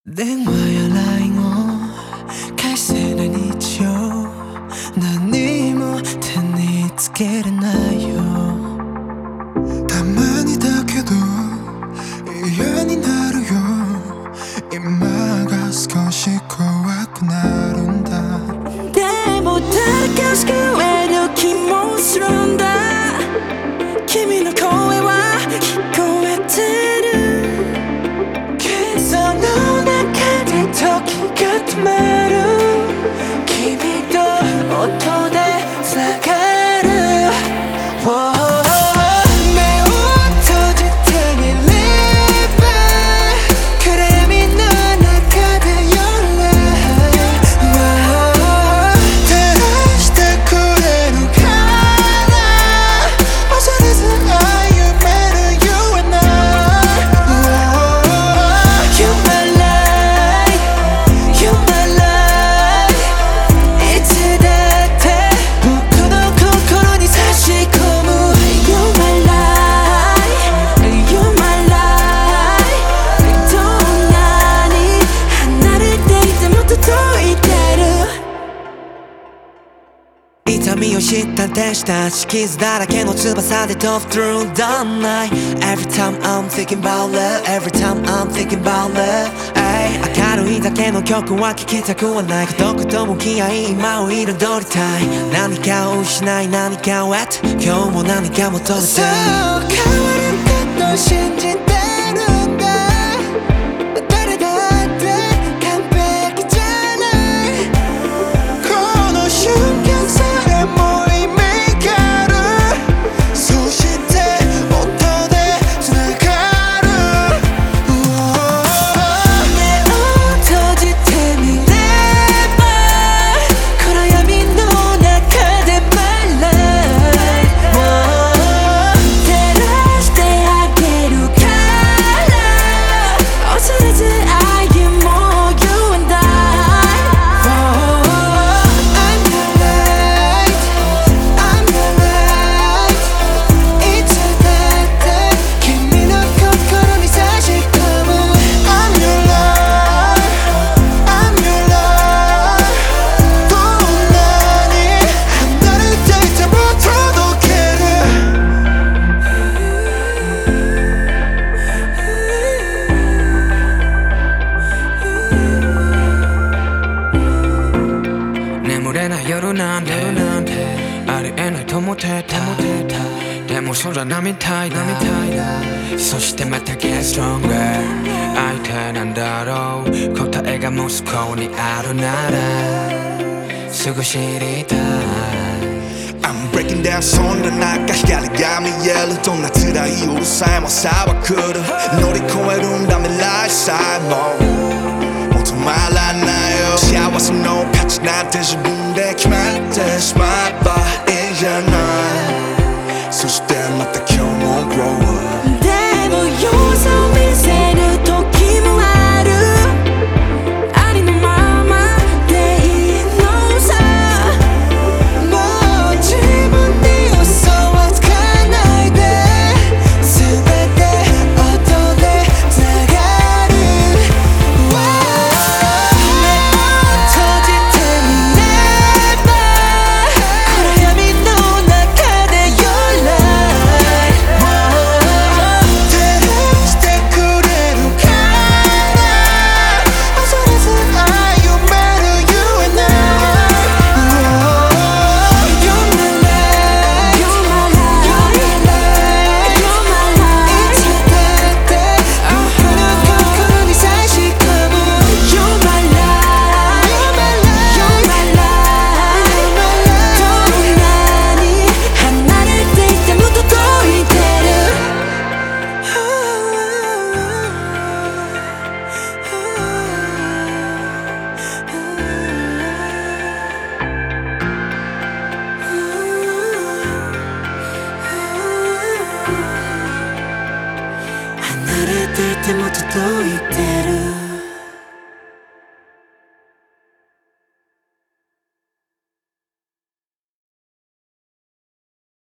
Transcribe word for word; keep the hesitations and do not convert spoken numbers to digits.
電話や ライン を返せない日常、何も手につけれないよ。 たまにだけど嫌になるよ。今が少し怖くなるんだ。 でも誰かを救える気もするんだ。君の声は聞こえてる。計算の中で時が止まる。君と音でつながる、oh、目を閉じてみれば暗闇の中で夜照らしてくれるから忘れず歩める You and I、You're my light You're my light いつだって僕の心に差し込む You're my light You're my light どんなに離れていても届いてる。痛みを知った天使たち、傷だらけの翼で飛ぶ Through the night Every time I'm thinking about love Every time I'm thinking about love、ay、明るいだけの曲は聴きたくはない。孤独と向き合い今を彩りたい。何かを失い何かを得て今日も何か求めて、そう変わることを信じてるんだ。誰だって完璧じゃない。 この瞬間さえも意味がある。そして音でつながる。 目を閉じてみれば暗闇の中で My life 照らしてあげるから恐れず歩もう You and I、oh、I'm your light I'm your light いつだって君の心に差し込む I'm your life I'm your life どんなに離れていても届ける。 眠れない夜なんてありえないと思ってた。でもそうじゃないみたいだ。そしてまた Get stronger 相手なんだろう。答えがモスコにあるならすぐ知りたい。 I'm breaking down そんな中光が見える。どんな辛い夜さえも朝は来る。乗り越えるんだ未来さえももう止まらないよ。幸せの価値なんて自分で決めてしまえばいいじゃない。そしてまた今日も grow up でも弱さを見せる時もある。ありのままでいいのさ。もう自分に嘘はつかないで。全て音でつながる、目を閉じてみれば暗闇の中で Your light 照らしてくれるから恐れず歩める You and You're my light You're my light You're my light いつだって僕の心に差し込む You're my light You're my light どんなに離れていても届いてる。離れていても届いてる。